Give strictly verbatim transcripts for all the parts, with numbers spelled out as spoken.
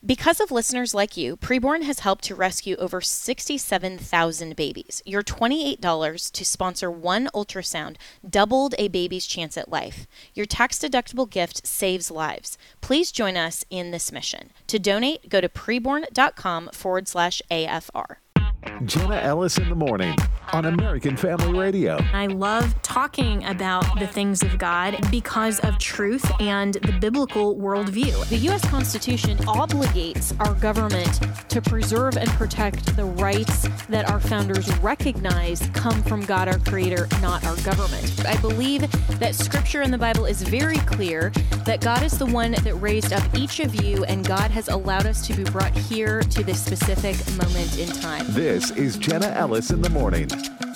Because of listeners like you, Preborn has helped to rescue over sixty-seven thousand babies. Your twenty-eight dollars to sponsor one ultrasound doubled a baby's chance at life. Your tax-deductible gift saves lives. Please join us in this mission. To donate, go to preborn.com forward slash AFR. Jenna Ellis in the morning on American Family Radio. I love talking about the things of God because of truth and the biblical worldview. The U S Constitution obligates our government to preserve and protect the rights that our founders recognize come from God, our Creator, not our government. I believe that Scripture in the Bible is very clear that God is the one that raised up each of you, and God has allowed us to be brought here to this specific moment in time. This is Jenna Ellis in the morning.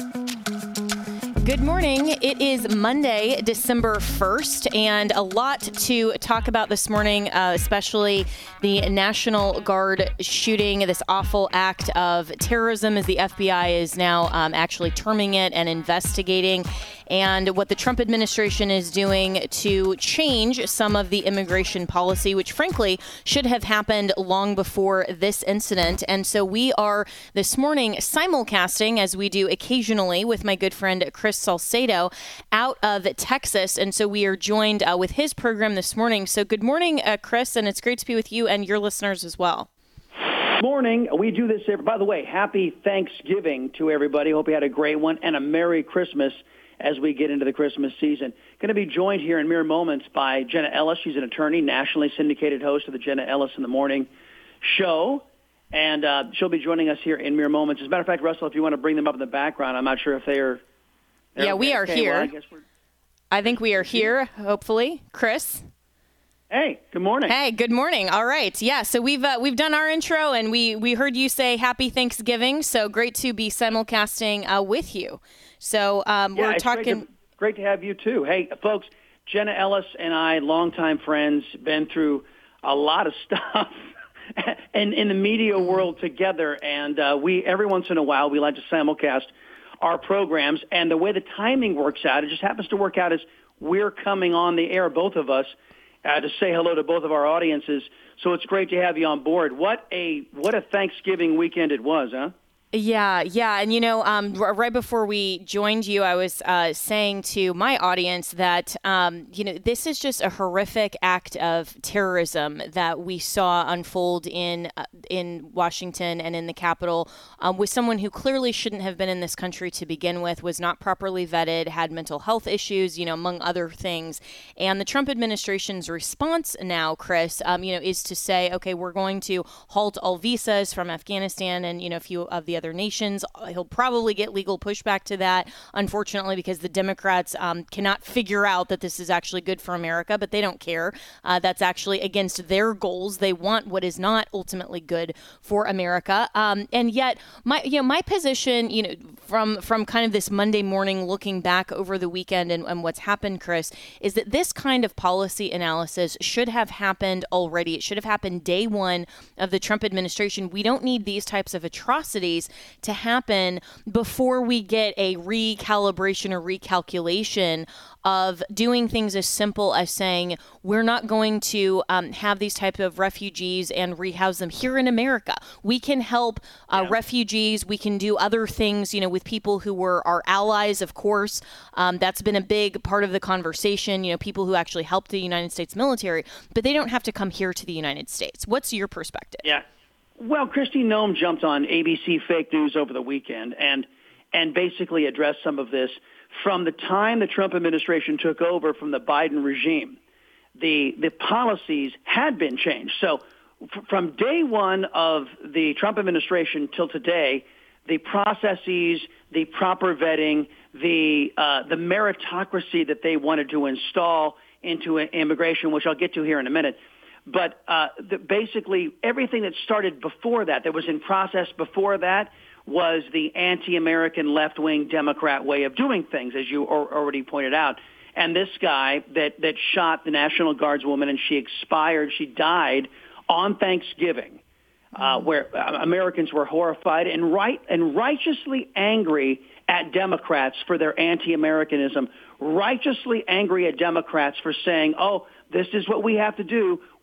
Good morning. It is Monday, December first, and a lot to talk about this morning, uh, especially the National Guard shooting, this awful act of terrorism, as the F B I is now um, actually terming it and investigating, and what the Trump administration is doing to change some of the immigration policy, which frankly should have happened long before this incident. And so we are this morning simulcasting, as we do occasionally, with my good friend Chris Salcedo out of Texas. And so we are joined uh, with his program this morning. So good morning, uh, Chris, and it's great to be with you and your listeners as well. Morning. We do this every, by the way, happy Thanksgiving to everybody. Hope you had a great one and a Merry Christmas as we get into the Christmas season. Going to be joined here in mere moments by Jenna Ellis. She's an attorney, nationally syndicated host of the Jenna Ellis in the Morning show. And uh, she'll be joining us here in mere moments. As a matter of fact, Russell, if you want to bring them up in the background, I'm not sure if they are. Yeah, we are okay. here. Well, I, guess we're... I think we are here, hopefully. Chris? Hey, good morning. Hey, good morning. All right. Yeah, so we've uh, we've done our intro, and we, we heard you say Happy Thanksgiving, so great to be simulcasting uh, with you. So um, yeah, we're it's talking. Great to, great to have you, too. Hey, folks, Jenna Ellis and I, longtime friends, been through a lot of stuff in, in the media world together, and uh, we every once in a while we like to simulcast our programs, and the way the timing works out, it just happens to work out as we're coming on the air, both of us, uh, to say hello to both of our audiences. So it's great to have you on board. What a what a Thanksgiving weekend it was, huh? Yeah, yeah. And, you know, um, r- right before we joined you, I was uh, saying to my audience that, um, you know, this is just a horrific act of terrorism that we saw unfold in uh, in Washington and in the Capitol um, with someone who clearly shouldn't have been in this country to begin with, was not properly vetted, had mental health issues, you know, among other things. And the Trump administration's response now, Chris, um, you know, is to say, OK, we're going to halt all visas from Afghanistan and, you know, a few of the other nations. He'll probably get legal pushback to that, unfortunately, because the Democrats um, cannot figure out that this is actually good for America, but they don't care. Uh, that's actually against their goals. They want what is not ultimately good for America. Um, and yet, my you know my position, you know, from from kind of this Monday morning, looking back over the weekend and, and what's happened, Chris, is that this kind of policy analysis should have happened already. It should have happened day one of the Trump administration. We don't need these types of atrocities to happen before we get a recalibration or recalculation of doing things as simple as saying we're not going to um, have these type of refugees and rehouse them here in America. We can help uh, yeah. refugees. We can do other things, you know, with people who were our allies, of course. Um, that's been a big part of the conversation, you know, people who actually help the United States military, but they don't have to come here to the United States. What's your perspective? Yeah. Well, Kristi Noem jumped on A B C Fake News over the weekend and and basically addressed some of this from the time the Trump administration took over from the Biden regime. The the policies had been changed. So f- from day one of the Trump administration till today, the processes, the proper vetting, the uh, the meritocracy that they wanted to install into immigration, which I'll get to here in a minute. But uh, the, basically, everything that started before that, that was in process before that, was the anti-American left-wing Democrat way of doing things, as you or, already pointed out. And this guy that, that shot the National Guards woman, and she expired, she died on Thanksgiving, uh, where uh, Americans were horrified and right and righteously angry at Democrats for their anti-Americanism, righteously angry at Democrats for saying, oh, this is what we have to do.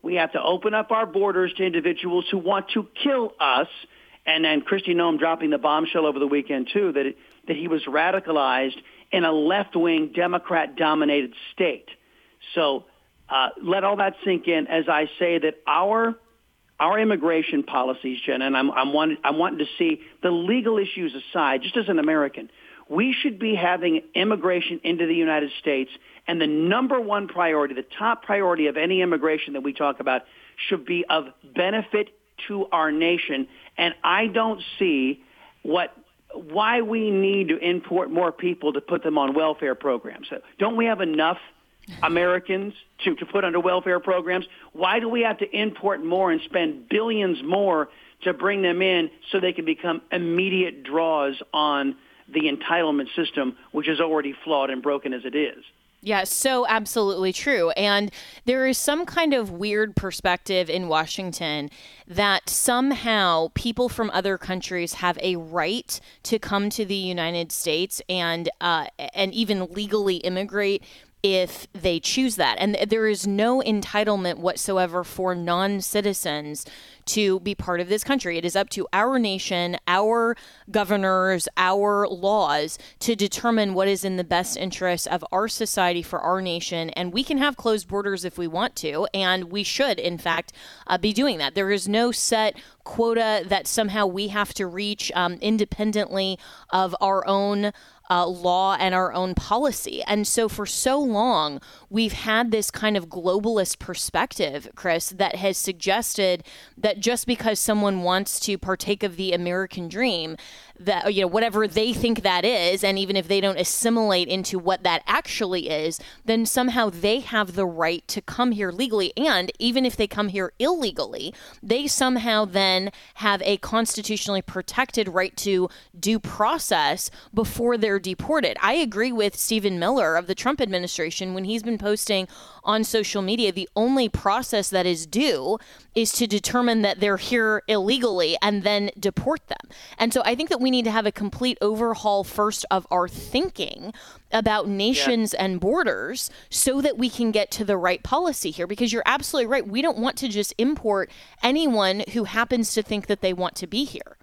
We have to open up our borders to individuals who want to kill us. And then Kristi Noem dropping the bombshell over the weekend, too, that, it, that he was radicalized in a left-wing, Democrat-dominated state. So uh, let all that sink in as I say that our our immigration policies, Jen, and I'm, I'm, wanting, I'm wanting to see the legal issues aside, just as an American, we should be having immigration into the United States, and the number one priority, the top priority of any immigration that we talk about, should be of benefit to our nation. And I don't see what why we need to import more people to put them on welfare programs. Don't we have enough Americans to, to put under welfare programs? Why do we have to import more and spend billions more to bring them in so they can become immediate draws on the entitlement system, which is already flawed and broken as it is? Yeah, so absolutely true. And there is some kind of weird perspective in Washington that somehow people from other countries have a right to come to the United States and uh, and even legally immigrate if they choose that. And there is no entitlement whatsoever for non-citizens to be part of this country. It is up to our nation, our governors, our laws to determine what is in the best interest of our society for our nation. And we can have closed borders if we want to, and we should, in fact, uh, be doing that. There is no set quota that somehow we have to reach um, independently of our own Uh, law and our own policy. And so for so long, we've had this kind of globalist perspective, Chris, that has suggested that just because someone wants to partake of the American dream, that, you know, whatever they think that is, and even if they don't assimilate into what that actually is, then somehow they have the right to come here legally. And even if they come here illegally, they somehow then have a constitutionally protected right to due process before they're deported. I agree with Stephen Miller of the Trump administration when he's been posting on social media, the only process that is due is to determine that they're here illegally and then deport them. And so I think that we need to have a complete overhaul first of our thinking about nations yeah. and borders so that we can get to the right policy here, because you're absolutely right. We don't want to just import anyone who happens to think that they want to be here.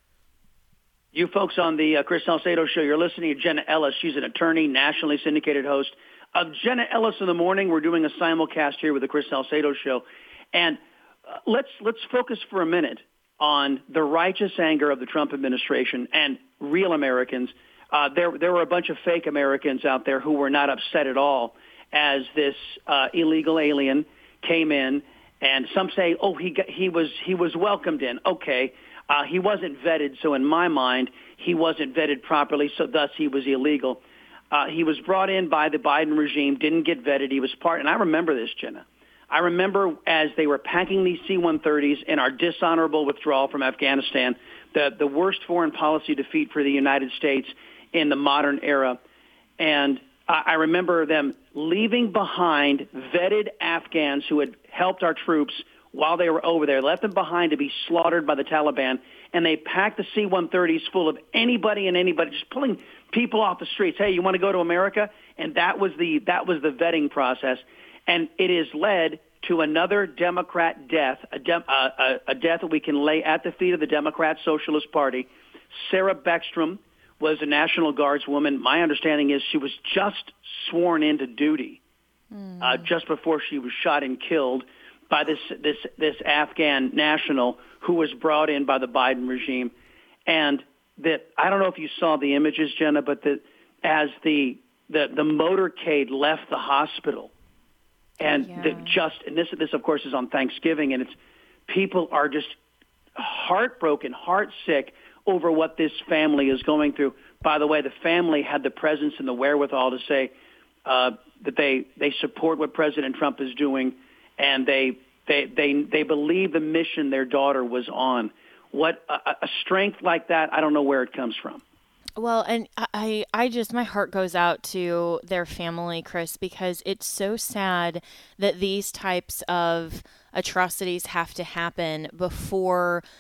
You folks on the uh, Chris Salcedo Show, you're listening to Jenna Ellis. She's an attorney, nationally syndicated host of Jenna Ellis in the Morning. We're doing a simulcast here with the Chris Salcedo Show. And uh, let's let's focus for a minute on the righteous anger of the Trump administration and real Americans. Uh, there, there were a bunch of fake Americans out there who were not upset at all as this uh, illegal alien came in. And some say, oh, he got, he was he was welcomed in. Okay. Uh, he wasn't vetted, so in my mind, he wasn't vetted properly, so thus he was illegal. Uh, he was brought in by the Biden regime, didn't get vetted. He was part, and I remember this, Jenna. I remember as they were packing these C one thirties in our dishonorable withdrawal from Afghanistan, the, the worst foreign policy defeat for the United States in the modern era. And I, I remember them leaving behind vetted Afghans who had helped our troops while they were over there, left them behind to be slaughtered by the Taliban, and they packed the C one thirties full of anybody and anybody, just pulling people off the streets. Hey, you want to go to America? And that was the that was the vetting process, and it has led to another Democrat death, a, de- uh, a, a death that we can lay at the feet of the Democrat Socialist Party. Sarah Beckstrom was a National Guards woman. My understanding is she was just sworn into duty mm. uh, just before she was shot and killed by this this this Afghan national who was brought in by the Biden regime. And that, I don't know if you saw the images, Jenna, but that as the the, the motorcade left the hospital, and yeah. that just and this this of course is on Thanksgiving, and it's people are just heartbroken, heartsick over what this family is going through. By the way, the family had the presence and the wherewithal to say uh, that they they support what President Trump is doing. And they, they they they believe the mission their daughter was on. What a, a strength like that, I don't know where it comes from. Well, and I, I just, my heart goes out to their family, Chris, because it's so sad that these types of atrocities have to happen before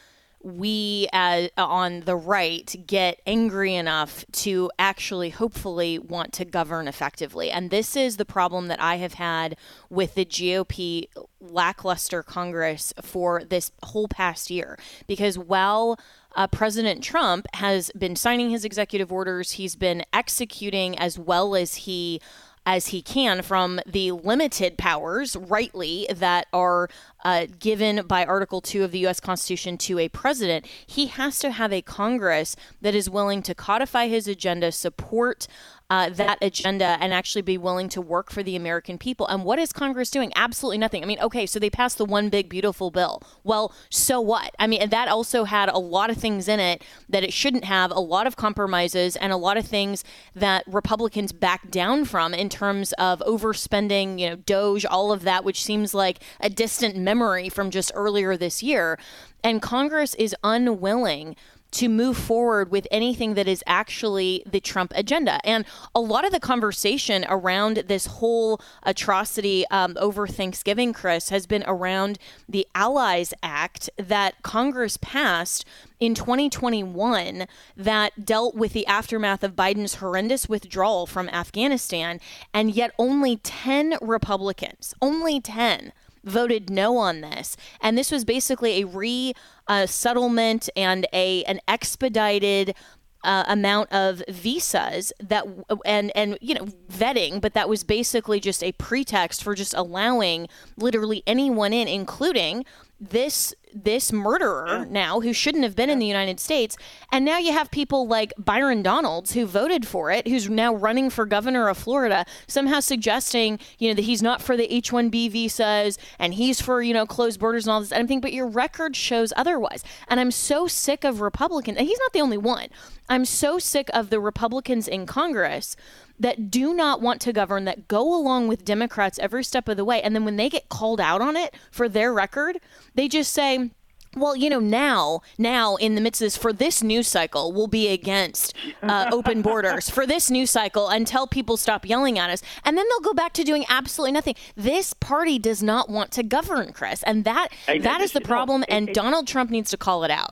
we uh, on the right get angry enough to actually hopefully want to govern effectively. And this is the problem that I have had with the G O P lackluster Congress for this whole past year. Because while uh, President Trump has been signing his executive orders, he's been executing as well as he as he can from the limited powers, rightly, that are uh, given by Article two of the U S Constitution to a president. He has to have a Congress that is willing to codify his agenda, support uh, that agenda, and actually be willing to work for the American people. And what is Congress doing? Absolutely nothing. I mean, okay, so they passed the one big beautiful bill. Well, so what? I mean, that also had a lot of things in it that it shouldn't have, a lot of compromises, and a lot of things that Republicans backed down from in terms of overspending, you know, Doge, all of that, which seems like a distant memory from just earlier this year. And Congress is unwilling to move forward with anything that is actually the Trump agenda. And a lot of the conversation around this whole atrocity um, over Thanksgiving, Chris, has been around the Allies Act that Congress passed in twenty twenty-one that dealt with the aftermath of Biden's horrendous withdrawal from Afghanistan. And yet only ten Republicans, only ten, voted no on this. And this was basically a re-settlement uh, and a an expedited uh, amount of visas that and and you know vetting, but that was basically just a pretext for just allowing literally anyone in, including this this murderer now who shouldn't have been in the United States. And now you have people like Byron Donalds who voted for it, who's now running for governor of Florida, somehow suggesting, you know, that he's not for the H one B visas and he's for, you know, closed borders and all this. And I'm thinking, but your record shows otherwise. And I'm so sick of Republicans, and he's not the only one. I'm so sick of the Republicans in Congress that do not want to govern, that go along with Democrats every step of the way. And then when they get called out on it for their record, they just say, well, you know, now, now in the midst of this, for this news cycle, we'll be against uh, open borders for this news cycle until people stop yelling at us. And then they'll go back to doing absolutely nothing. This party does not want to govern, Chris. And that I, that I, is the problem. No, it, and it, Donald Trump needs to call it out.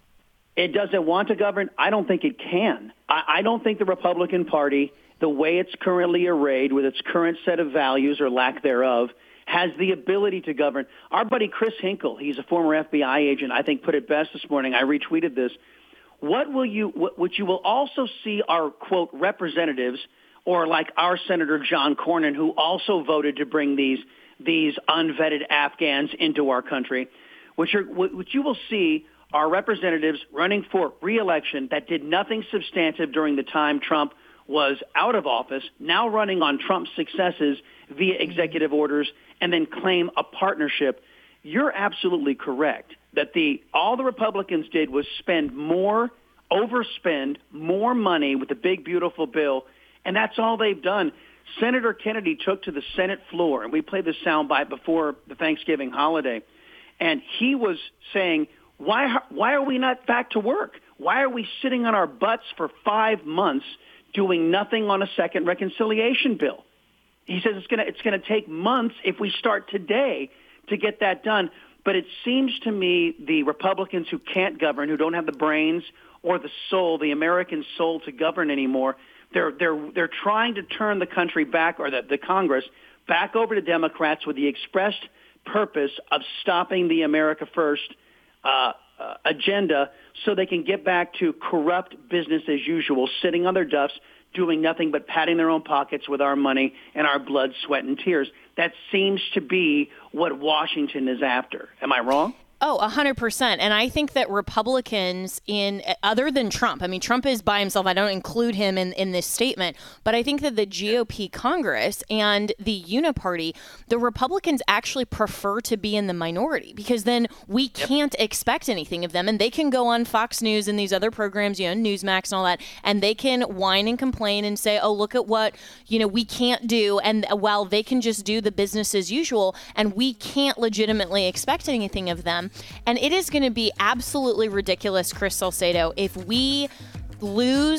It doesn't want to govern. I don't think it can. I, I don't think the Republican Party, the way it's currently arrayed with its current set of values or lack thereof, has the ability to govern. Our buddy Chris Hinkle, he's a former F B I agent, I think put it best this morning. I retweeted this. What will you, what, what you will also see are, quote, representatives, or like our Senator John Cornyn, who also voted to bring these these unvetted Afghans into our country, which are what you will see are representatives running for re-election that did nothing substantive during the time Trump was out of office, now running on Trump's successes via executive orders, and then claim a partnership. You're absolutely correct that the all the Republicans did was spend more, overspend more money with the big, beautiful bill, and that's all they've done. Senator Kennedy took to the Senate floor, and we played this soundbite before the Thanksgiving holiday, and he was saying, why, why are we not back to work? Why are we sitting on our butts for five months doing nothing on a second reconciliation bill? He says it's going to it's going to take months if we start today to get that done. But it seems to me the Republicans who can't govern, who don't have the brains or the soul, the American soul to govern anymore, they're they're they're trying to turn the country back, or the, the Congress back over to Democrats with the expressed purpose of stopping the America First uh, uh, agenda, so they can get back to corrupt business as usual, sitting on their duffs, doing nothing but patting their own pockets with our money and our blood, sweat, and tears. That seems to be what Washington is after. Am I wrong? Oh, one hundred percent. And I think that Republicans, in other than Trump, I mean, Trump is by himself. I don't include him in, in this statement. But I think that the G O P Congress and the Uniparty, the Republicans actually prefer to be in the minority, because then we can't yep. expect anything of them. And they can go on Fox News and these other programs, you know, Newsmax and all that, and they can whine and complain and say, oh, look at what, you know, we can't do. And while they can just do the business as usual, and we can't legitimately expect anything of them. And it is going to be absolutely ridiculous, Chris Salcedo, if we lose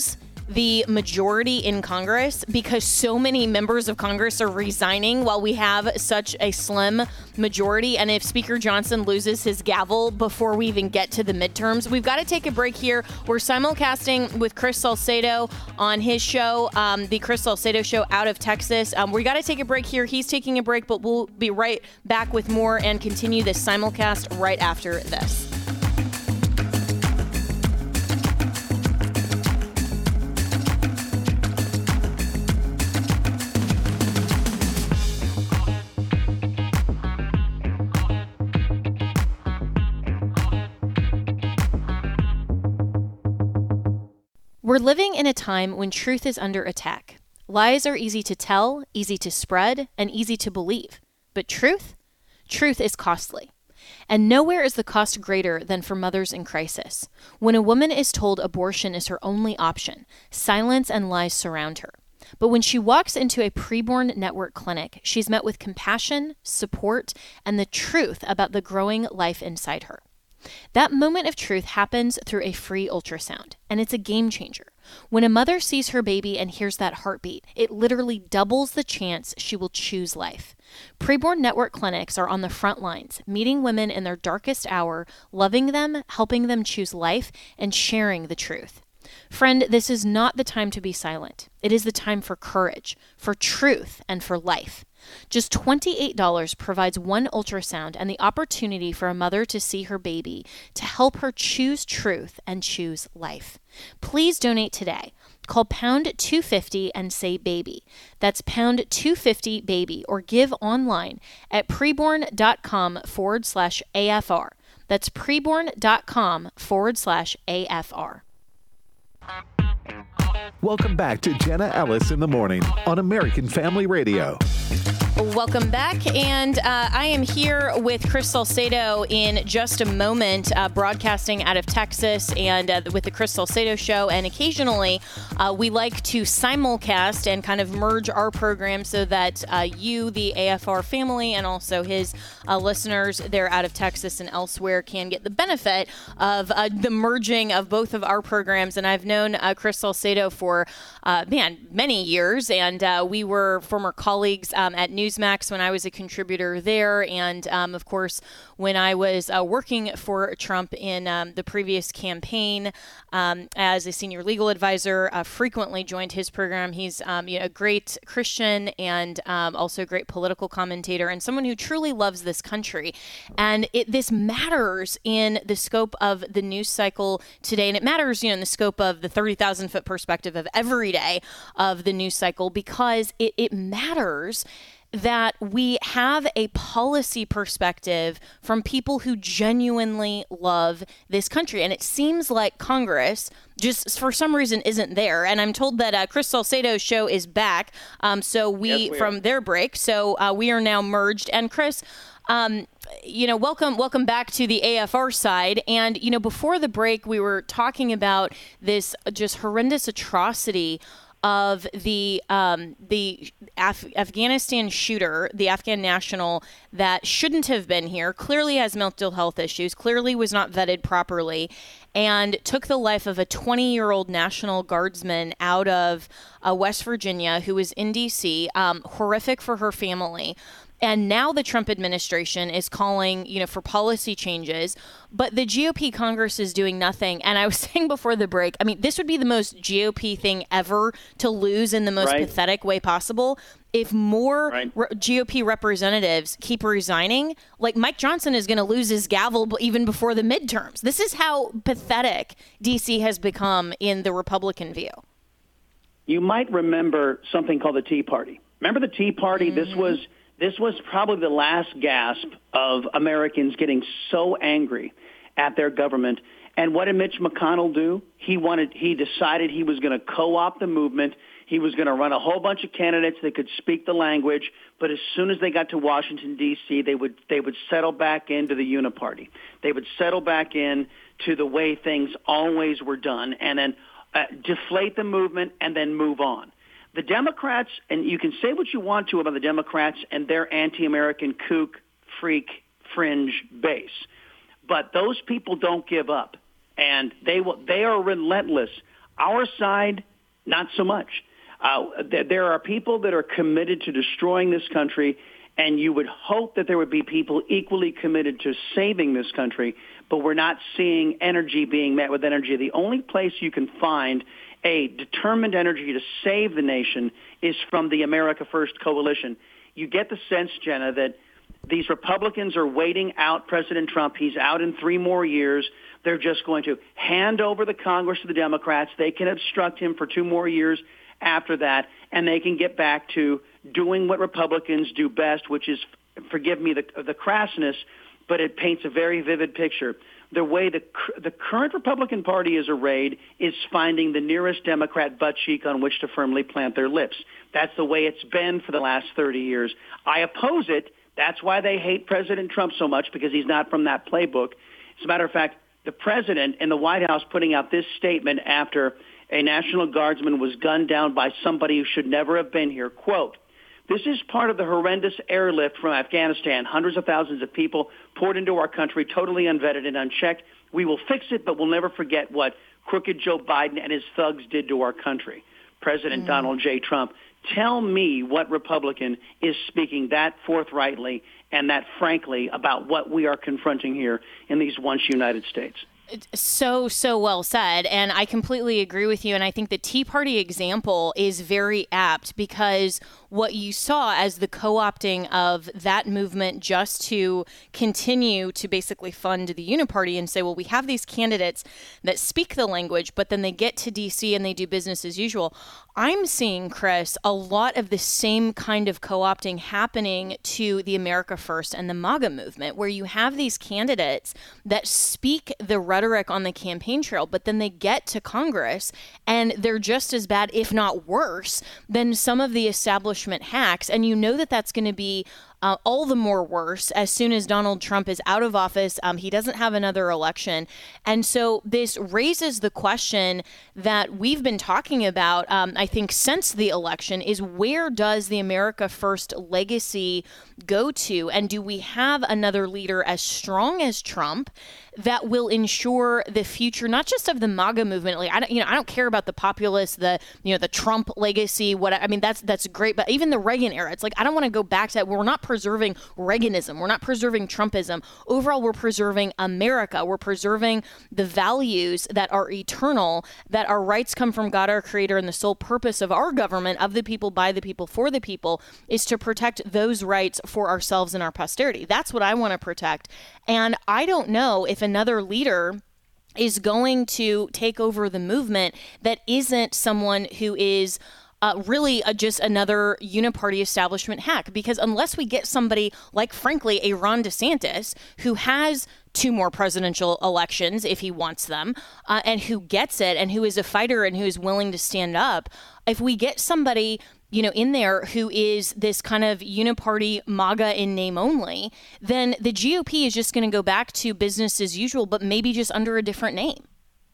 the majority in Congress because so many members of Congress are resigning while we have such a slim majority. And if Speaker Johnson loses his gavel before we even get to the midterms, we've got to take a break here. We're simulcasting with Chris Salcedo on his show, um, the Chris Salcedo Show out of Texas. Um, we got to take a break here. He's taking a break, but we'll be right back with more and continue this simulcast right after this. We're living in a time when truth is under attack. Lies are easy to tell, easy to spread, and easy to believe. But truth? Truth is costly. And nowhere is the cost greater than for mothers in crisis. When a woman is told abortion is her only option, silence and lies surround her. But when she walks into a preborn network clinic, she's met with compassion, support, and the truth about the growing life inside her. That moment of truth happens through a free ultrasound, and it's a game changer. When a mother sees her baby and hears that heartbeat, it literally doubles the chance she will choose life. Preborn network clinics are on the front lines, meeting women in their darkest hour, loving them, helping them choose life, and sharing the truth. Friend, this is not the time to be silent. It is the time for courage, for truth, and for life. Just twenty-eight dollars provides one ultrasound and the opportunity for a mother to see her baby, to help her choose truth and choose life. Please donate today. Call pound two fifty and say baby. That's pound two fifty baby, or give online at preborn.com forward slash AFR. That's preborn.com forward slash AFR. Welcome back to Jenna Ellis in the Morning on American Family Radio. Welcome back, and uh, I am here with Chris Salcedo in just a moment, uh, broadcasting out of Texas and uh, with the Chris Salcedo Show, and occasionally uh, we like to simulcast and kind of merge our program so that uh, you, the A F R family, and also his uh, listeners there out of Texas and elsewhere can get the benefit of uh, the merging of both of our programs. And I've known uh, Chris Salcedo for, uh, man, many years, and uh, we were former colleagues um, at Newsmax when I was a contributor there, and um, of course when I was uh, working for Trump in um, the previous campaign um, as a senior legal advisor, uh, frequently joined his program. He's um, you know, a great Christian and um, also a great political commentator and someone who truly loves this country. And it, this matters in the scope of the news cycle today, and it matters, you know, in the scope of the thirty thousand foot perspective of every day of the news cycle, because it, it matters that we have a policy perspective from people who genuinely love this country. And it seems like Congress just for some reason isn't there. And I'm told that uh, Chris Salcedo's show is back. Um, so we, yes, we from their break. So uh, we are now merged. And Chris, um, you know, welcome, welcome back to the A F R side. And, you know, before the break, we were talking about this just horrendous atrocity of the um, the Af- Afghanistan shooter, the Afghan national that shouldn't have been here, clearly has mental health issues, clearly was not vetted properly, and took the life of a twenty-year-old National Guardsman out of uh, West Virginia who was in D C. Um, horrific for her family. And now the Trump administration is calling, you know, for policy changes, but the G O P Congress is doing nothing. And I was saying before the break, I mean, this would be the most G O P thing ever to lose in the most right. pathetic way possible. If more right. re- G O P representatives keep resigning, like Mike Johnson is going to lose his gavel even before the midterms. This is how pathetic D C has become in the Republican view. You might remember something called the Tea Party. Remember the Tea Party? Mm-hmm. This was This was probably the last gasp of Americans getting so angry at their government. And what did Mitch McConnell do? He wanted, he decided he was going to co-opt the movement. He was going to run a whole bunch of candidates that could speak the language. But as soon as they got to Washington, D C, they would they would settle back into the uniparty. They would settle back in to the way things always were done, and then uh, deflate the movement and then move on. The Democrats, and you can say what you want to about the Democrats and their anti-American kook, freak, fringe base, but those people don't give up, and they will, they are relentless. Our side Not so much. Uh, th- there are people that are committed to destroying this country, and you would hope that there would be people equally committed to saving this country, but we're not seeing energy being met with energy. The only place you can find a determined energy to save the nation is from the America First coalition. You get the sense, Jenna, that these Republicans are waiting out President Trump. He's out in three more years. They're just going to hand over the Congress to the Democrats. They can obstruct him for two more years after that, and they can get back to doing what Republicans do best, which is, forgive me the, the crassness, but it paints a very vivid picture. The way the, the current Republican Party is arrayed is finding the nearest Democrat butt cheek on which to firmly plant their lips. That's the way it's been for the last thirty years. I oppose it. That's why they hate President Trump so much, because he's not from that playbook. As a matter of fact, the president in the White House putting out this statement after a National Guardsman was gunned down by somebody who should never have been here. Quote, "This is part of the horrendous airlift from Afghanistan. Hundreds of thousands of people poured into our country, totally unvetted and unchecked. We will fix it, but we'll never forget what crooked Joe Biden and his thugs did to our country." President mm. Donald J. Trump, tell me what Republican is speaking that forthrightly and that frankly about what we are confronting here in these once United States. So, so well said. And I completely agree with you. And I think the Tea Party example is very apt, because what you saw as the co-opting of that movement just to continue to basically fund the Uniparty and say, well, we have these candidates that speak the language, but then they get to D C and they do business as usual. I'm seeing, Chris, a lot of the same kind of co-opting happening to the America First and the MAGA movement, where you have these candidates that speak the rhetoric on the campaign trail, but then they get to Congress and they're just as bad, if not worse, than some of the establishment hacks. And you know that that's going to be Uh, all the more worse as soon as Donald Trump is out of office. Um, he doesn't have another election. And so this raises the question that we've been talking about, um, I think, since the election, is where does the America First legacy go to? And do we have another leader as strong as Trump that will ensure the future, not just of the MAGA movement? Like, I don't, you know, I don't care about the populists, the, you know, the Trump legacy. What I mean, that's that's great. But even the Reagan era, it's like, I don't want to go back to that. We're not preserving Reaganism. We're not preserving Trumpism. Overall, we're preserving America. We're preserving the values that are eternal, that our rights come from God, our creator, and the sole purpose of our government, of the people, by the people, for the people, is to protect those rights for ourselves and our posterity. That's what I want to protect. And I don't know if another leader is going to take over the movement that isn't someone who is Uh, really uh, just another uniparty establishment hack. Because unless we get somebody like, frankly, a Ron DeSantis, who has two more presidential elections if he wants them, uh, and who gets it, and who is a fighter and who is willing to stand up, if we get somebody, you know, in there who is this kind of uniparty MAGA in name only, then the G O P is just going to go back to business as usual, but maybe just under a different name.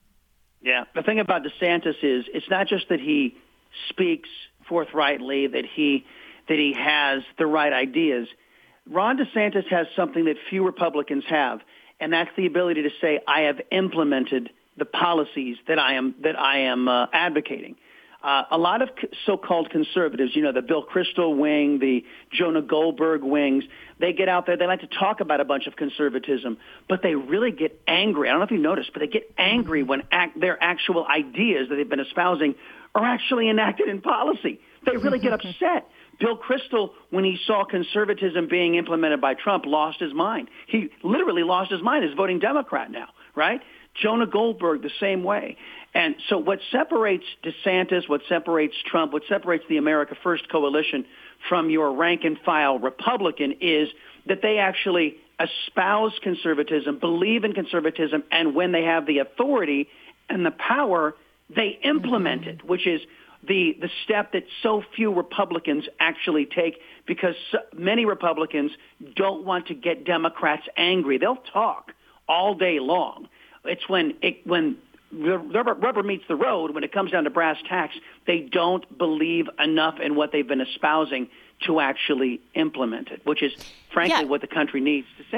Yeah, the thing about DeSantis is it's not just that he speaks forthrightly, that he that he has the right ideas. Ron DeSantis has something that few Republicans have, and that's the ability to say, I have implemented the policies that I am that I am uh, advocating. Uh, a lot of so-called conservatives, you know, the Bill Kristol wing, the Jonah Goldberg wings, they get out there, they like to talk about a bunch of conservatism, but they really get angry. I don't know if you noticed, but they get angry when act, their actual ideas that they've been espousing are actually enacted in policy. They really get upset. Bill Kristol, when he saw conservatism being implemented by Trump, lost his mind. He literally lost his mind. He's voting Democrat now, right? Jonah Goldberg, the same way. And so what separates DeSantis, what separates Trump, what separates the America First coalition from your rank-and-file Republican is that they actually espouse conservatism, believe in conservatism, and when they have the authority and the power, they implement it, which is the, the step that so few Republicans actually take, because so many Republicans don't want to get Democrats angry. They'll talk all day long. It's when it, when the rubber meets the road, when it comes down to brass tacks, they don't believe enough in what they've been espousing to actually implement it, which is, frankly, yeah. what the country needs to save it.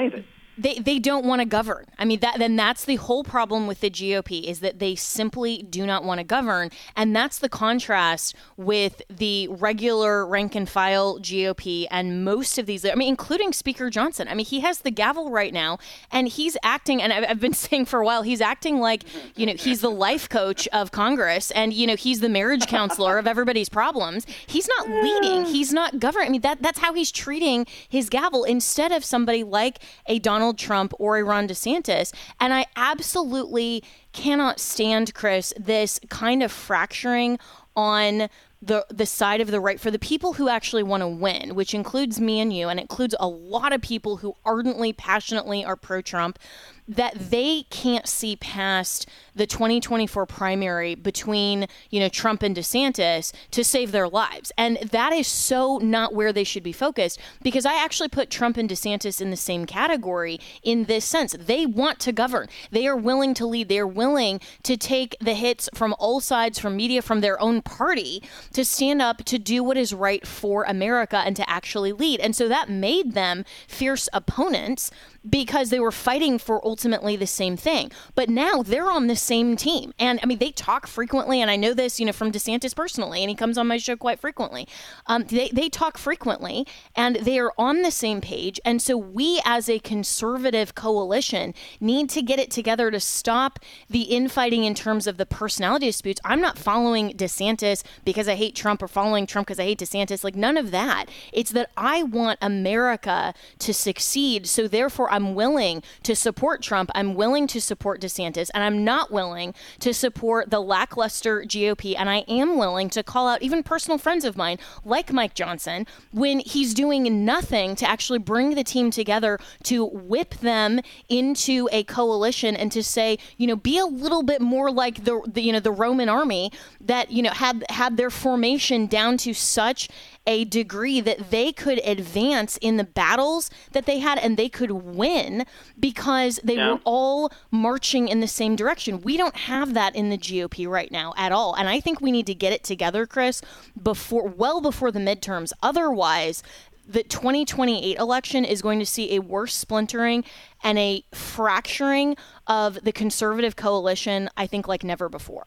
They they don't want to govern. I mean, that then that's the whole problem with the G O P is that they simply do not want to govern. And that's the contrast with the regular rank and file G O P and most of these, I mean, including Speaker Johnson. I mean, he has the gavel right now and he's acting, and I've, I've been saying for a while, he's acting like, you know, he's the life coach of Congress and, you know, he's the marriage counselor of everybody's problems. He's not leading. He's not governing. I mean, that that's how he's treating his gavel instead of somebody like a Donald Trump or a Ron DeSantis. And I absolutely cannot stand, Chris, this kind of fracturing on the the side of the right for the people who actually want to win, which includes me and you, and includes a lot of people who ardently, passionately are pro-Trump, that they can't see past the twenty twenty-four primary between, you know, Trump and DeSantis to save their lives. And that is so not where they should be focused, because I actually put Trump and DeSantis in the same category in this sense. They want to govern. They are willing to lead. They are willing to take the hits from all sides, from media, from their own party, to stand up to do what is right for America and to actually lead. And so that made them fierce opponents because they were fighting for ultimately the same thing. But now they're on the same team. And I mean, they talk frequently, and I know this, you know, from DeSantis personally, and he comes on my show quite frequently. Um, they, they talk frequently, and they are on the same page. And so we as a conservative coalition need to get it together to stop the infighting in terms of the personality disputes. I'm not following DeSantis because I hate Trump or following Trump because I hate DeSantis. Like, none of that. It's that I want America to succeed. So therefore, I'm willing to support Trump. I'm willing to support DeSantis, and I'm not willing to support the lackluster G O P. And I am willing to call out even personal friends of mine like Mike Johnson when he's doing nothing to actually bring the team together to whip them into a coalition and to say, you know, be a little bit more like the, the you know, the Roman army that, you know, had had their formation down to such a degree that they could advance in the battles that they had, and they could win because they yeah. were all marching in the same direction. We don't have that in the G O P right now at all. And I think we need to get it together, Chris, before, well before the midterms. Otherwise, the twenty twenty-eight election is going to see a worse splintering and a fracturing of the conservative coalition, I think, like never before.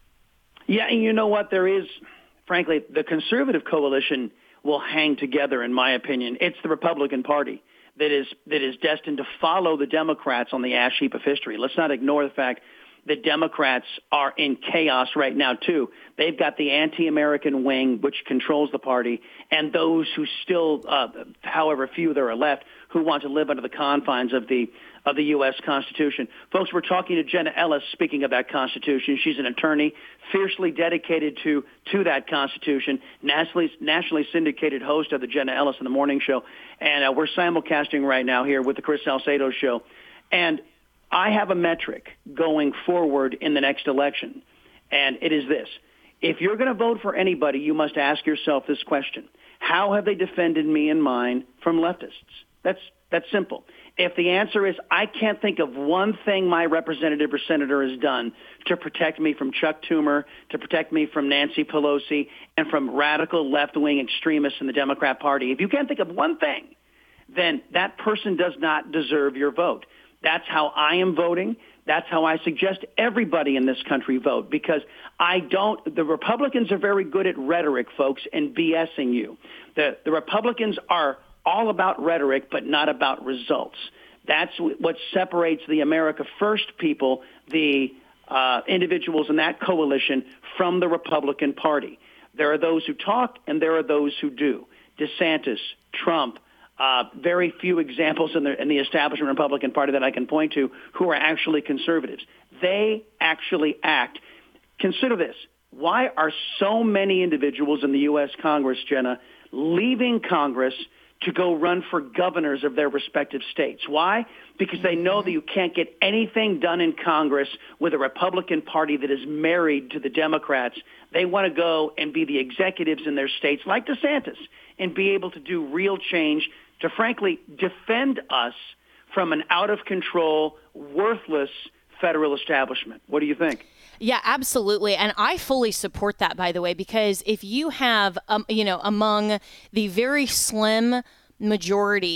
Yeah, and you know what? There is, frankly, the conservative coalition will hang together, in my opinion. It's the Republican Party that is that is destined to follow the Democrats on the ash heap of history. Let's not ignore the fact that Democrats are in chaos right now, too. They've got the anti-American wing, which controls the party, and those who still, uh, however few there are left, who want to live under the confines of the of the U S Constitution. Folks, we're talking to Jenna Ellis, speaking of that Constitution. She's an attorney fiercely dedicated to to that Constitution, nationally, nationally syndicated host of the Jenna Ellis in the Morning Show. And uh, we're simulcasting right now here with the Chris Salcedo Show. And I have a metric going forward in the next election, and it is this. If you're going to vote for anybody, you must ask yourself this question. How have they defended me and mine from leftists? That's that's simple. If the answer is, I can't think of one thing my representative or senator has done to protect me from Chuck Schumer, to protect me from Nancy Pelosi, and from radical left-wing extremists in the Democrat Party, if you can't think of one thing, then that person does not deserve your vote. That's how I am voting. That's how I suggest everybody in this country vote, because I don't, the Republicans are very good at rhetoric, folks, and BSing you. The, the Republicans are all about rhetoric, but not about results. That's what separates the America First people, the uh, individuals in that coalition, from the Republican Party. There are those who talk, and there are those who do. DeSantis, Trump, uh, very few examples in the, in the establishment Republican Party that I can point to who are actually conservatives. They actually act. Consider this. Why are so many individuals in the U S Congress, Jenna, leaving Congress to go run for governors of their respective states? Why? Because they know that you can't get anything done in Congress with a Republican Party that is married to the Democrats. They want to go and be the executives in their states, like DeSantis, and be able to do real change to, frankly, defend us from an out-of-control, worthless federal establishment. What do you think? Yeah, absolutely. And I fully support that, by the way, because if you have, um, you know, among the very slim majority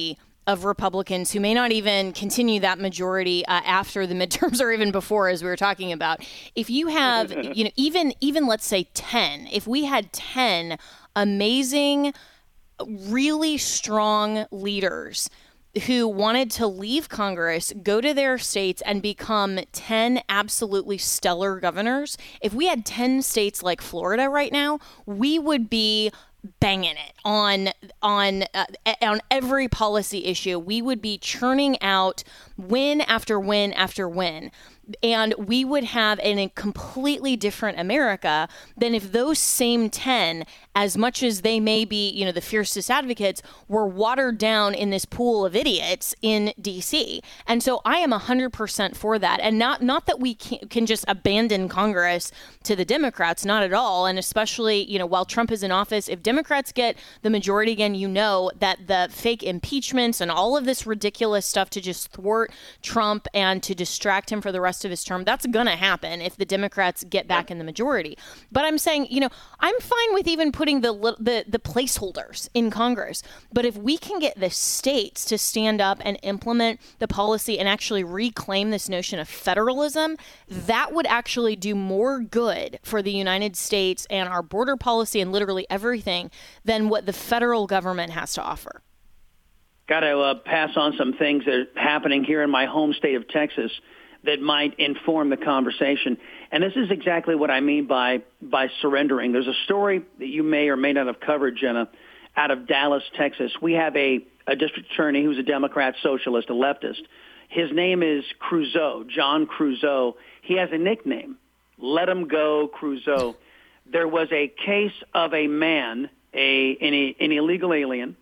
of Republicans who may not even continue that majority uh, after the midterms or even before, as we were talking about. If you have, you know, even even let's say ten, if we had ten amazing, really strong leaders who wanted to leave Congress, go to their states, and become ten absolutely stellar governors, if we had ten states like Florida right now, we would be banging it on on uh, on every policy issue. We would be churning out win after win after win. And we would have an, a completely different America than if those same ten, as much as they may be, you know, the fiercest advocates, were watered down in this pool of idiots in D C. And so I am one hundred percent for that. And not not that we can, can just abandon Congress to the Democrats, not at all. And especially, you know, while Trump is in office, if Democrats get the majority again, you know that the fake impeachments and all of this ridiculous stuff to just thwart Trump and to distract him for the rest of his term, that's going to happen if the Democrats get back in the majority. But I'm saying, you know, I'm fine with even putting the the the placeholders in Congress. But if we can get the states to stand up and implement the policy and actually reclaim this notion of federalism, that would actually do more good for the United States and our border policy and literally everything than what the federal government has to offer. Got to uh, pass on some things that are happening here in my home state of Texas that might inform the conversation. And this is exactly what I mean by by surrendering. There's a story that you may or may not have covered, Jenna, out of Dallas, Texas. We have a, a district attorney who's a Democrat socialist, a leftist. His name is Creuzot, John Creuzot. He has a nickname, Let Him Go Creuzot. There was a case of a man, a an, an illegal alien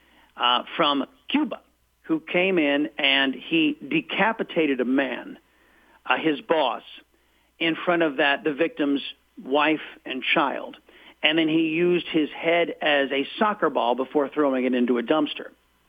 uh, from Cuba, who came in and he decapitated a man, uh, his boss, in front of that the victim's wife and child. And then he used his head as a soccer ball before throwing it into a dumpster.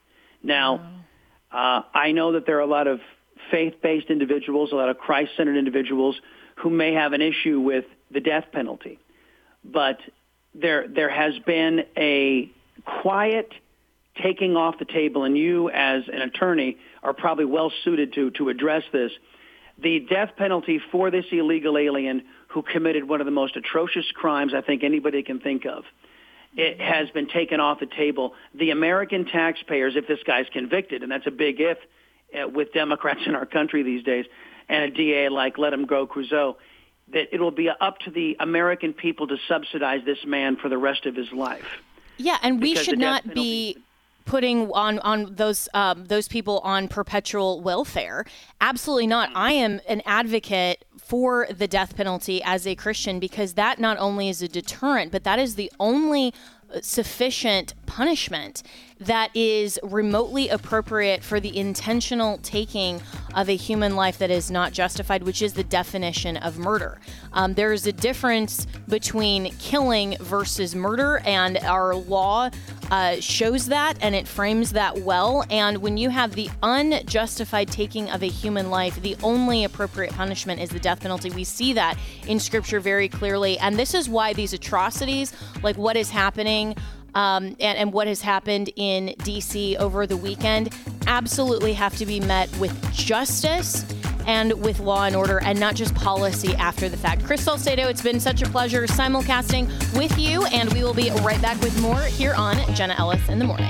Now, uh, I know that there are a lot of faith-based individuals, a lot of Christ-centered individuals who may have an issue with the death penalty. But there there has been a quiet taking off the table, and you as an attorney are probably well suited to to address this. The death penalty for this illegal alien who committed one of the most atrocious crimes I think anybody can think of, it has been taken off the table. The American taxpayers, if this guy's convicted, and that's a big if uh, with Democrats in our country these days, and a D A like Let Him Go Creuzot, that it will be up to the American people to subsidize this man for the rest of his life. Yeah, and we Because should the death not penalty- be putting on on those um, those people on perpetual welfare. Absolutely not. I am an advocate for the death penalty as a Christian because that not only is a deterrent, but that is the only sufficient punishment that is remotely appropriate for the intentional taking of a human life that is not justified, which is the definition of murder. Um, there is a difference between killing versus murder, and our law uh, shows that, and it frames that well. And when you have the unjustified taking of a human life, the only appropriate punishment is the death penalty. We see that in Scripture very clearly, and this is why these atrocities, like what is happening Um, and, and what has happened in D C over the weekend, absolutely have to be met with justice and with law and order, and not just policy after the fact. Chris Salcedo, it's been such a pleasure simulcasting with you, and we will be right back with more here on Jenna Ellis in the Morning.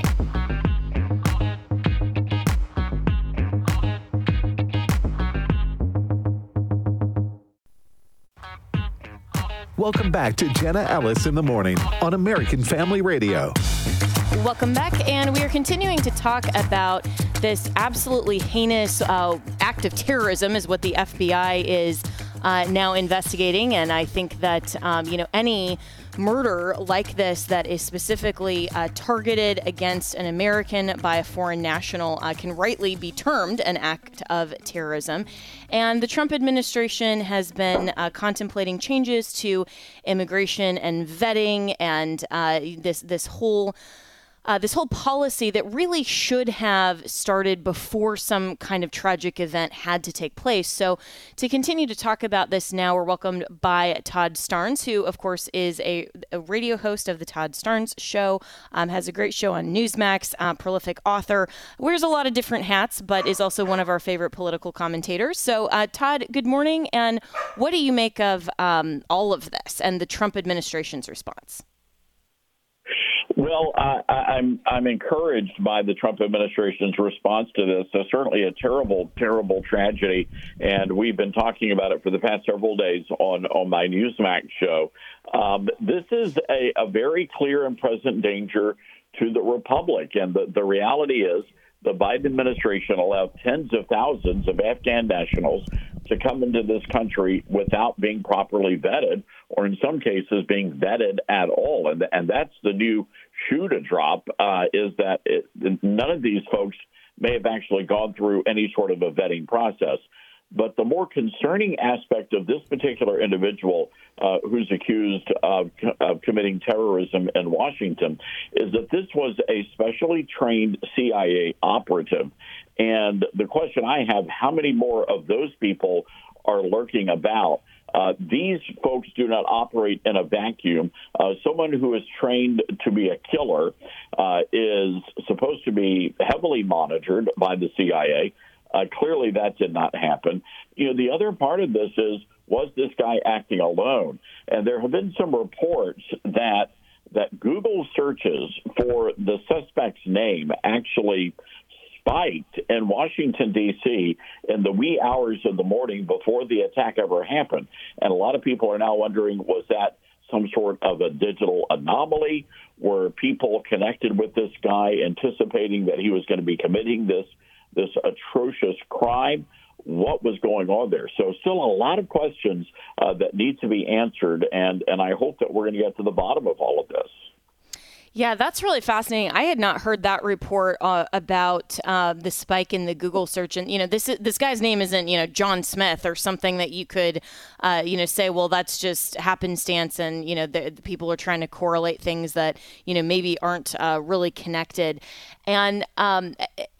Welcome back to Jenna Ellis in the Morning on American Family Radio. Welcome back, and we are continuing to talk about this absolutely heinous uh, act of terrorism is what the F B I is uh, now investigating, and I think that, um, you know, any murder like this that is specifically uh, targeted against an American by a foreign national uh, can rightly be termed an act of terrorism. And the Trump administration has been uh, contemplating changes to immigration and vetting, and uh, this this whole uh, this whole policy that really should have started before some kind of tragic event had to take place. So to continue to talk about this now, we're welcomed by Todd Starnes, who, of course, is a, a radio host of the Todd Starnes Show, um, has a great show on Newsmax, uh, prolific author, wears a lot of different hats, but is also one of our favorite political commentators. So, uh, Todd, good morning. And what do you make of um, all of this and the Trump administration's response? Well, I, I'm I'm encouraged by the Trump administration's response to this. So certainly a terrible, terrible tragedy, and we've been talking about it for the past several days on, on my Newsmax show. Um, this is a, a very clear and present danger to the republic, and the, the reality is the Biden administration allowed tens of thousands of Afghan nationals to come into this country without being properly vetted, or in some cases being vetted at all. And, and that's the new shoe to drop, uh, is that it, none of these folks may have actually gone through any sort of a vetting process. But the more concerning aspect of this particular individual uh, who's accused of, of committing terrorism in Washington is that this was a specially trained C I A operative. And the question I have, how many more of those people are lurking about? Uh, these folks do not operate in a vacuum. Uh, someone who is trained to be a killer uh, is supposed to be heavily monitored by the C I A. Uh, clearly, that did not happen. You know, the other part of this is, was this guy acting alone? And there have been some reports that that Google searches for the suspect's name actually spiked in Washington, D C in the wee hours of the morning before the attack ever happened. And a lot of people are now wondering, was that some sort of a digital anomaly? Were people connected with this guy anticipating that he was going to be committing this this atrocious crime? What was going on there? So still a lot of questions uh, that need to be answered, and, and I hope that we're going to get to the bottom of all of this. Yeah, that's really fascinating. I had not heard that report uh, about uh, the spike in the Google search. And, you know, this this guy's name isn't, you know, John Smith or something that you could, uh, you know, say, well, that's just happenstance. And, you know, the, the people are trying to correlate things that, you know, maybe aren't uh, really connected. And um,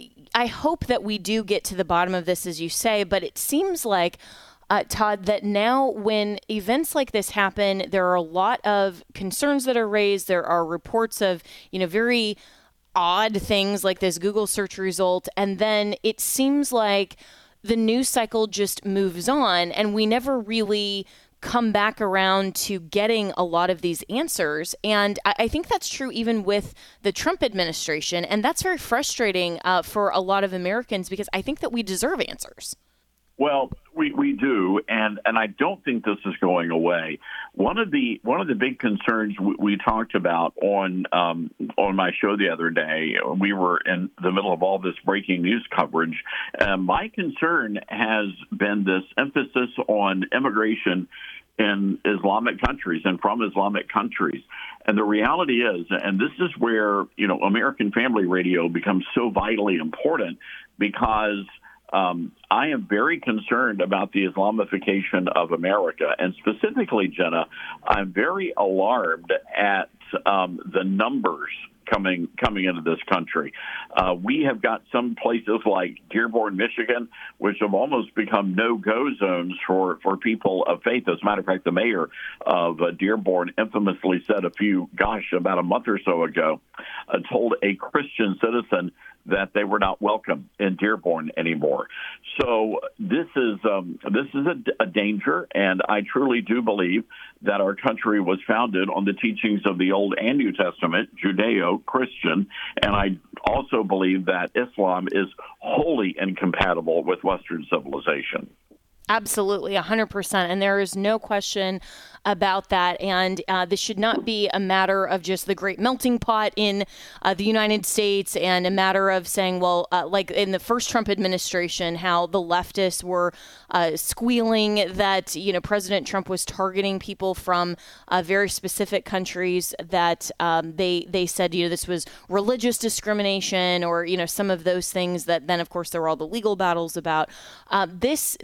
I hope that we do get to the bottom of this, as you say, but it seems like Uh, Todd, that now when events like this happen, there are a lot of concerns that are raised. There are reports of, you know, very odd things like this Google search result. And then it seems like the news cycle just moves on and we never really come back around to getting a lot of these answers. And I, I think that's true even with the Trump administration. And that's very frustrating uh, for a lot of Americans because I think that we deserve answers. Well, we, we do, and, and I don't think this is going away. One of the one of the big concerns we, we talked about on um, on my show the other day, we were in the middle of all this breaking news coverage. Uh, my concern has been this emphasis on immigration in Islamic countries and from Islamic countries. And the reality is, and this is where, you know, American Family Radio becomes so vitally important, because Um, I am very concerned about the Islamification of America. And specifically, Jenna, I'm very alarmed at um, the numbers coming coming into this country. Uh, we have got some places like Dearborn, Michigan, which have almost become no-go zones for, for people of faith. As a matter of fact, the mayor of uh, Dearborn infamously said a few, gosh, about a month or so ago, uh, told a Christian citizen that they were not welcome in Dearborn anymore. So this is um, this is a, a danger, and I truly do believe that our country was founded on the teachings of the Old and New Testament, Judeo-Christian, and I also believe that Islam is wholly incompatible with Western civilization. Absolutely, one hundred percent. And there is no question about that. And uh, this should not be a matter of just the great melting pot in uh, the United States and a matter of saying, well, uh, like in the first Trump administration, how the leftists were uh, squealing that, you know, President Trump was targeting people from uh, very specific countries that um, they they said, you know, this was religious discrimination or, you know, some of those things that then, of course, there were all the legal battles about. Uh, this this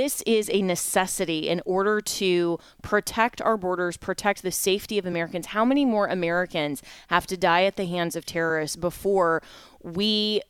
this is a necessity in order to protect our borders, protect the safety of Americans. How many more Americans have to die at the hands of terrorists before we,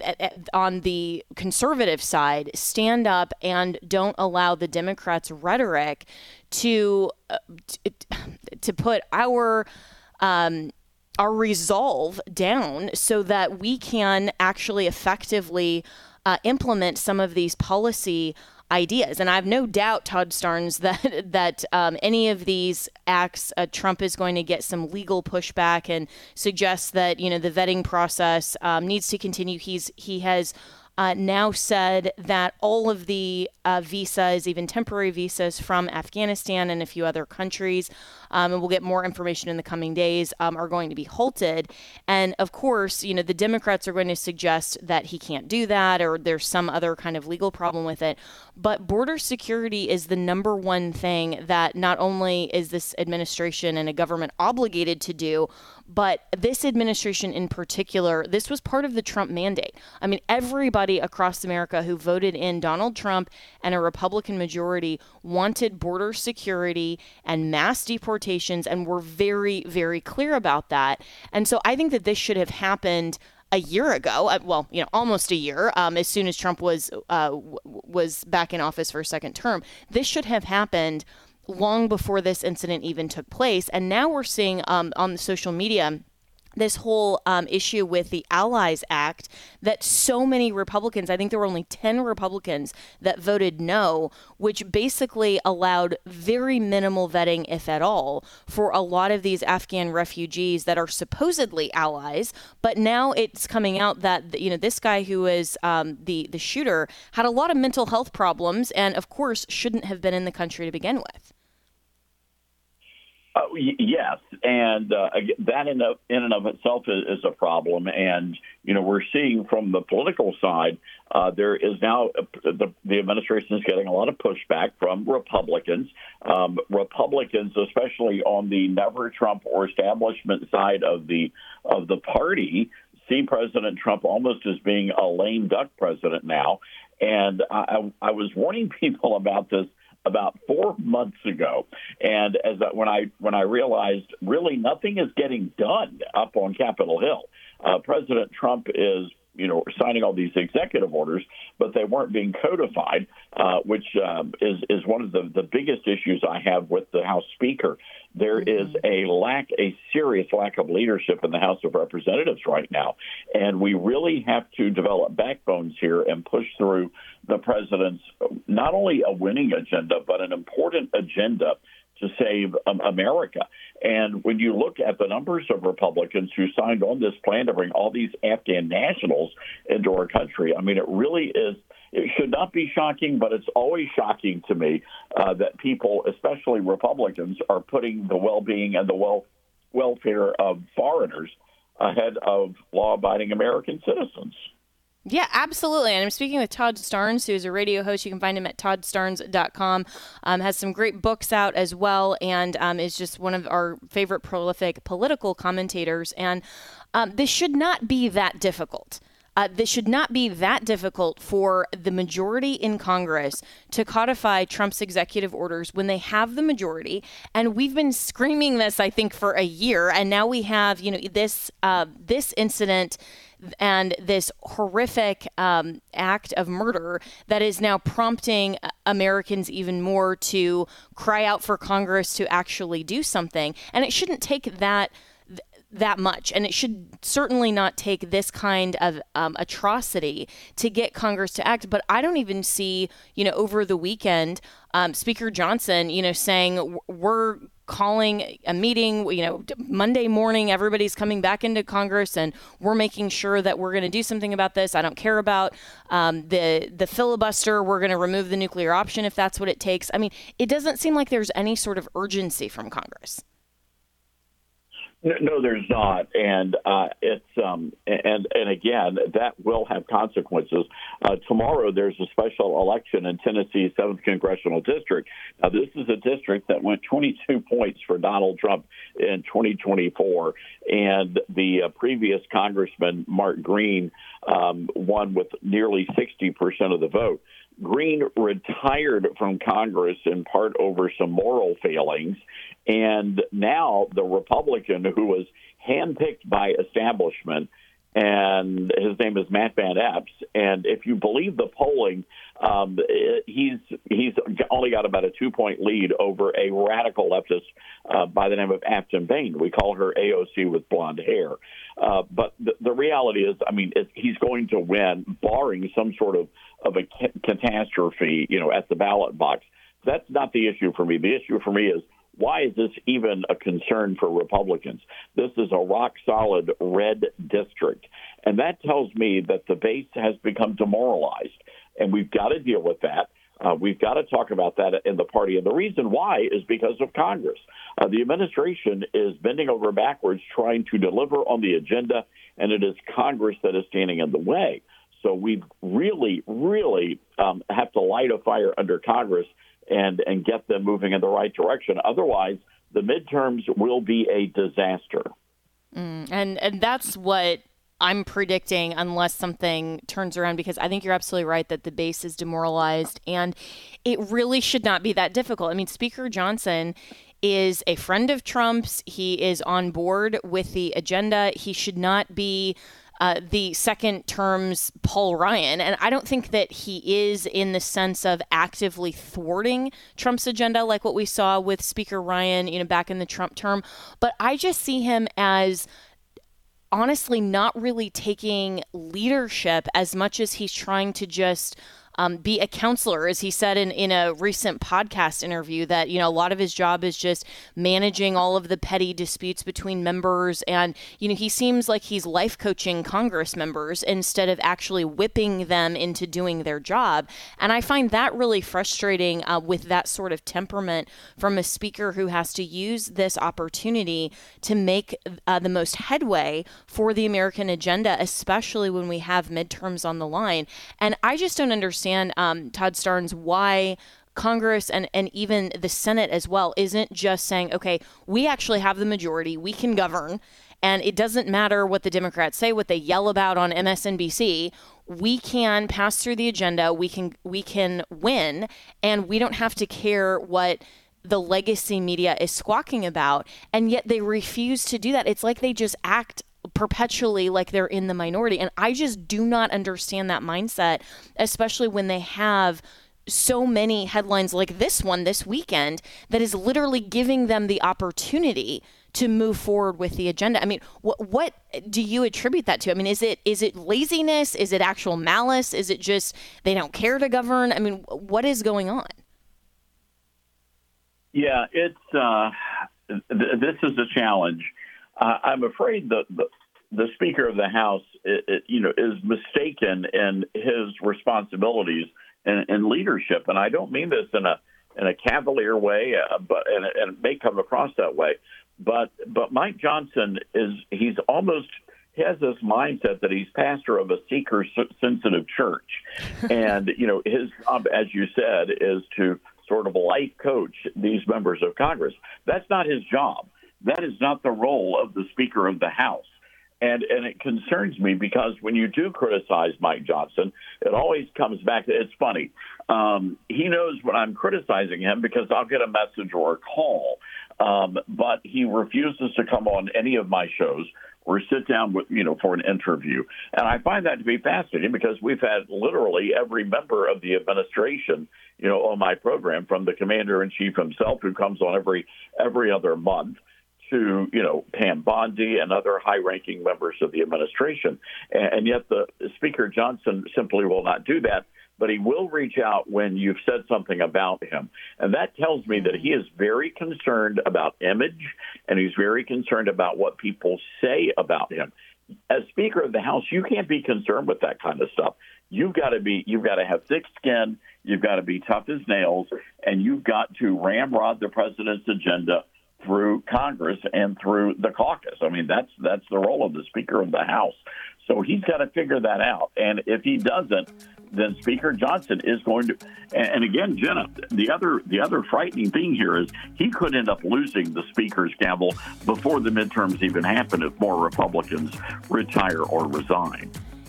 on the conservative side, stand up and don't allow the Democrats' rhetoric to uh, t- to put our um, our resolve down so that we can actually effectively uh, implement some of these policy ideas. And I have no doubt, Todd Starnes, that that um, any of these acts, uh, Trump is going to get some legal pushback and suggest that, you know, the vetting process um, needs to continue. He's he has uh, now said that all of the uh, visas, even temporary visas from Afghanistan and a few other countries, um, and we'll get more information in the coming days, um, are going to be halted. And of course, you know, the Democrats are going to suggest that he can't do that or there's some other kind of legal problem with it. But border security is the number one thing that not only is this administration and a government obligated to do, but this administration in particular, this was part of the Trump mandate. I mean, everybody across America who voted in Donald Trump and a Republican majority wanted border security and mass deportations, and were very, very clear about that. And so I think that this should have happened a year ago, well, you know, almost a year, um, as soon as Trump was uh, w- was back in office for a second term. This should have happened long before this incident even took place. And now we're seeing um, on the social media this whole um, issue with the Allies Act that so many Republicans, I think there were only ten Republicans that voted no, which basically allowed very minimal vetting, if at all, for a lot of these Afghan refugees that are supposedly allies. But now it's coming out that, you know, this guy who was um, the, the shooter had a lot of mental health problems and, of course, shouldn't have been in the country to begin with. Uh, y- yes, and uh, that in, of, in and of itself is, is a problem. And, you know, we're seeing from the political side, uh, there is now uh, the, the administration is getting a lot of pushback from Republicans. Um, Republicans, especially on the never Trump or establishment side of the of the party, see President Trump almost as being a lame duck president now. And I, I was warning people about this about four months ago, and as I, when I when I realized really nothing is getting done up on Capitol Hill. Uh, President Trump is, you know, signing all these executive orders, but they weren't being codified, uh, which um, is is one of the, the biggest issues I have with the House Speaker. There is a lack, a serious lack of leadership in the House of Representatives right now, and we really have to develop backbones here and push through the president's not only a winning agenda, but an important agenda to save um, America. And when you look at the numbers of Republicans who signed on this plan to bring all these Afghan nationals into our country, I mean, it really is, it should not be shocking, but it's always shocking to me uh, that people, especially Republicans, are putting the well-being and the well welfare of foreigners ahead of law-abiding American citizens. Yeah, absolutely. And I'm speaking with Todd Starnes, who is a radio host. You can find him at todd starnes dot com. Um, has some great books out as well, and um, is just one of our favorite prolific political commentators. And um, this should not be that difficult. Uh, this should not be that difficult for the majority in Congress to codify Trump's executive orders when they have the majority. And we've been screaming this, I think, for a year. And now we have, you know, this uh, this incident and this horrific um, act of murder that is now prompting Americans even more to cry out for Congress to actually do something. And it shouldn't take that that much. And it should certainly not take this kind of um, atrocity to get Congress to act. But I don't even see, you know, over the weekend, um, Speaker Johnson, you know, saying we're calling a meeting, you know, Monday morning, everybody's coming back into Congress and we're making sure that we're going to do something about this. I don't care about um, the the filibuster. We're going to remove the nuclear option if that's what it takes. I mean, it doesn't seem like there's any sort of urgency from Congress. No, there's not, and uh, it's um, and and again that will have consequences. Uh, tomorrow, there's a special election in Tennessee's seventh Congressional District. Now, this is a district that went twenty-two points for Donald Trump in twenty twenty-four, and the uh, previous Congressman Mark Green um, won with nearly sixty percent of the vote. Green retired from Congress in part over some moral failings, and now the Republican who was handpicked by establishment, and his name is Matt Van Epps, and if you believe the polling, um, he's he's only got about a two-point lead over a radical leftist uh, by the name of Afton Bain. We call her A O C with blonde hair. Uh, but the, the reality is, I mean, it, he's going to win, barring some sort of, of a ca- catastrophe, you know, at the ballot box. That's not the issue for me. The issue for me is, why is this even a concern for Republicans? This is a rock-solid red district, and that tells me that the base has become demoralized, and we've got to deal with that. Uh, we've got to talk about that in the party, and the reason why is because of Congress. Uh, the administration is bending over backwards trying to deliver on the agenda, and it is Congress that is standing in the way. So we really, really um, have to light a fire under Congress and and get them moving in the right direction. Otherwise, the midterms will be a disaster. Mm, and and that's what I'm predicting, unless something turns around, because I think you're absolutely right that the base is demoralized, and it really should not be that difficult. I mean, Speaker Johnson is a friend of Trump's. He is on board with the agenda. He should not be Uh, the second term's Paul Ryan. And I don't think that he is in the sense of actively thwarting Trump's agenda like what we saw with Speaker Ryan, you know, back in the Trump term. But I just see him as honestly not really taking leadership as much as he's trying to just Um, be a counselor, as he said in, in a recent podcast interview, that, you know, a lot of his job is just managing all of the petty disputes between members. And, you know, he seems like he's life coaching Congress members instead of actually whipping them into doing their job. And I find that really frustrating uh, with that sort of temperament from a speaker who has to use this opportunity to make uh, the most headway for the American agenda, especially when we have midterms on the line. And I just don't understand Um, Todd Starnes, why Congress and, and even the Senate as well isn't just saying, okay, we actually have the majority, we can govern, and it doesn't matter what the Democrats say, what they yell about on M S N B C, we can pass through the agenda, we can we can win, and we don't have to care what the legacy media is squawking about, and yet they refuse to do that. It's like they just act perpetually like they're in the minority. And I just do not understand that mindset, especially when they have so many headlines like this one this weekend that is literally giving them the opportunity to move forward with the agenda. I mean, what what do you attribute that to? I mean, is it is it laziness? Is it actual malice? Is it just they don't care to govern? I mean, what is going on? Yeah, it's uh, th- this is a challenge. Uh, I'm afraid that the, the Speaker of the House, it, it, you know, is mistaken in his responsibilities and, and leadership. And I don't mean this in a in a cavalier way, uh, but and, and it may come across that way. But but Mike Johnson is he's almost he has this mindset that he's pastor of a seeker-sensitive church, and you know his job, as you said, is to sort of life coach these members of Congress. That's not his job. That is not the role of the Speaker of the House. And and it concerns me because when you do criticize Mike Johnson, it always comes back to, it's funny. Um, he knows when I'm criticizing him because I'll get a message or a call. Um, but he refuses to come on any of my shows or sit down with, you know, for an interview. And I find that to be fascinating because we've had literally every member of the administration, you know, on my program, from the commander-in-chief himself, who comes on every every other month, to, you know, Pam Bondi and other high-ranking members of the administration. And, and yet the Speaker Johnson simply will not do that, but he will reach out when you've said something about him. And that tells me that he is very concerned about image, and he's very concerned about what people say about him. As Speaker of the House, you can't be concerned with that kind of stuff. You've got to be, you've got to have thick skin, you've got to be tough as nails, and you've got to ramrod the president's agenda through Congress and through the caucus. I mean, that's that's the role of the Speaker of the House. So he's got to figure that out. And if he doesn't, then Speaker Johnson is going to. And again, Jenna, the other the other frightening thing here is he could end up losing the Speaker's gavel before the midterms even happen if more Republicans retire or resign.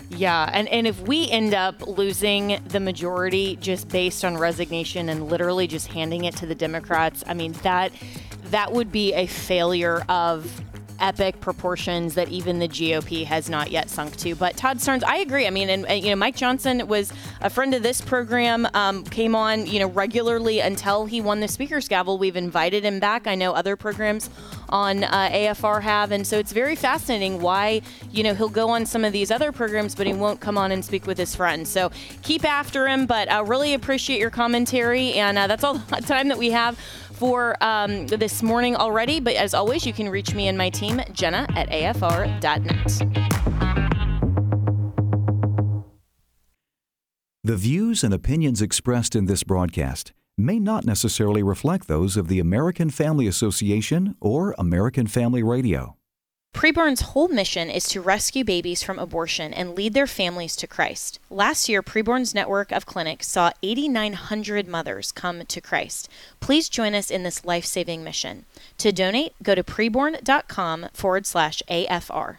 Yeah, and, and if we end up losing the majority just based on resignation and literally just handing it to the Democrats, I mean, that that would be a failure of epic proportions that even the G O P has not yet sunk to. But Todd Starnes, I agree. I mean, and, and you know, Mike Johnson was a friend of this program, um, came on, you know, regularly until he won the speaker's gavel. We've invited him back. I know other programs on uh, A F R have. And so it's very fascinating why, you know, he'll go on some of these other programs, but he won't come on and speak with his friends. So keep after him, but I really appreciate your commentary. And uh, that's all the time that we have for um, this morning already. But as always, you can reach me and my team, Jenna at A F R dot net. The views and opinions expressed in this broadcast may not necessarily reflect those of the American Family Association or American Family Radio. Preborn's whole mission is to rescue babies from abortion and lead their families to Christ. Last year, Preborn's network of clinics saw eight thousand nine hundred mothers come to Christ. Please join us in this life-saving mission. To donate, go to preborn.com forward slash AFR.